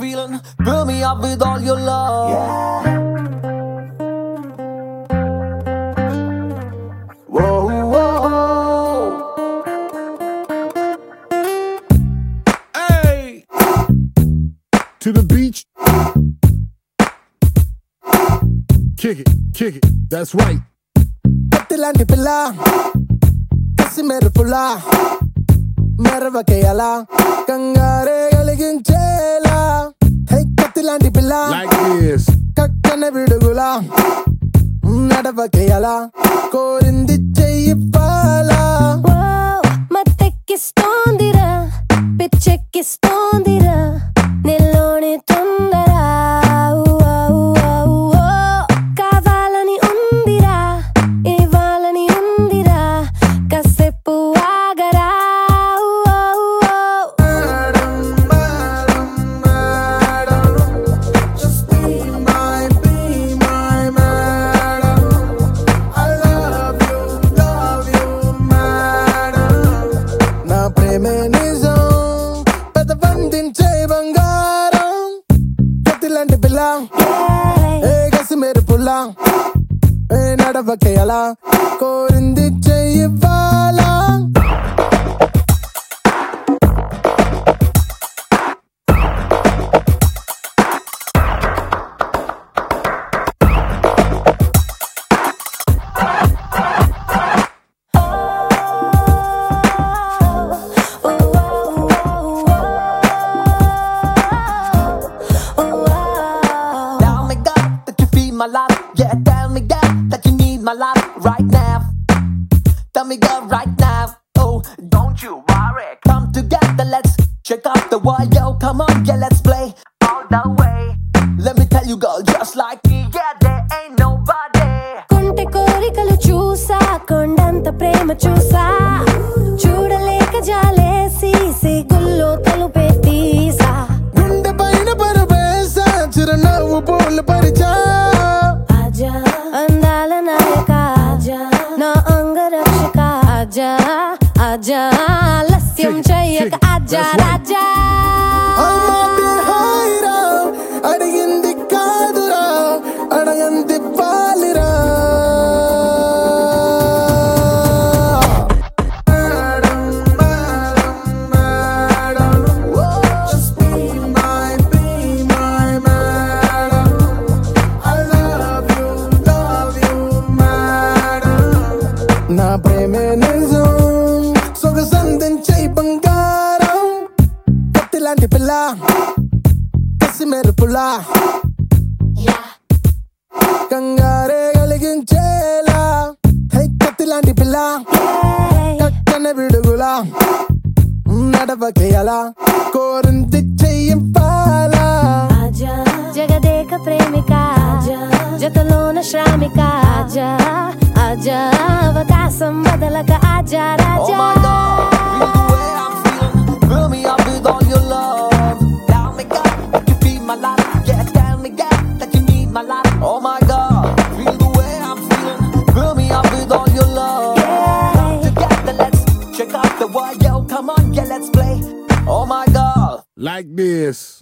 feeling. Fill me up with all your love. Yeah. Whoa, whoa. Hey, to the beach. Kick it, that's right. కత్తిలాంటి పిల్ల కసి మెరుపులా మెరవకేయాలా కంగారే కలిగించేలా హే కత్తిలాంటి పిల్ల Like this. కక్కన విడుగులా నడవకేయాలా కోరింది చెయ్యివ్వాలా మత్తెక్కిస్తోందిరా పిచ్చెక్కిస్తోందిరా నిల్లోని తొందర కావాలని ఉందిరా ఇవ్వాలని ఉందిరా కాసేపు ఆగరా నా ప్రేమే నిజం పెదవందించే బంగారం కత్తిలాంటి పిల్ల ఏ కసి మెరుపులా ఏ నడవకేయాలా కోరింది చెయ్యివ్వాలా Tell me, God, that you feel my love. Yeah, tell me, God, that you need my love right now. Tell me, God, right now. Oh, don't you worry. Come together, let's check out the world. Yo, come on, yeah, let's play all the way. Let me tell you, girl, just like me, yeah, there ain't nobody. కొంటె కోరికలు చూసా కొండంత ప్రేమ చూసా చూడలేక జాలేసి సిగుల్లో తలుపే తీసా గుండె పైన పరవేశా చిరునవ్వు పూలు పరిచా ఆజా అందాల నాయక ఆజా నా అంగరక్షక ఆజా ఆజా ఆలస్యం చెయ్యక ఆజా రాజా అమ్మాది హాయిరా అడిగింది కాదురా అడగంది పాలిరా నా ప్రేమే నిజం సొగసందించే బంగారం కత్తిలాంటి పిల్ల కసి మెరుపులా కంగారే కలిగించేలా హే కత్తిలాంటి పిల్ల కక్కన విడుగులా నడవకేయాలా కోరింది చెయ్యివ్వాలా ఆజా జగదేక ప్రేమిక ఆజా జతలోన శ్రామిక ఆజా ఆజా అవకాశం వదలక ఆజా Oh Raja my God, feel the way I'm feeling. Fill me up with all your love. Tell me, God, that you feel my love. Yeah, tell me, God, that you need my love. Oh my God, feel the way I'm feeling. Fill me up with all your love. Come together, let's check out the world. Yo, come on, yeah, let's play. Oh my God. Like this.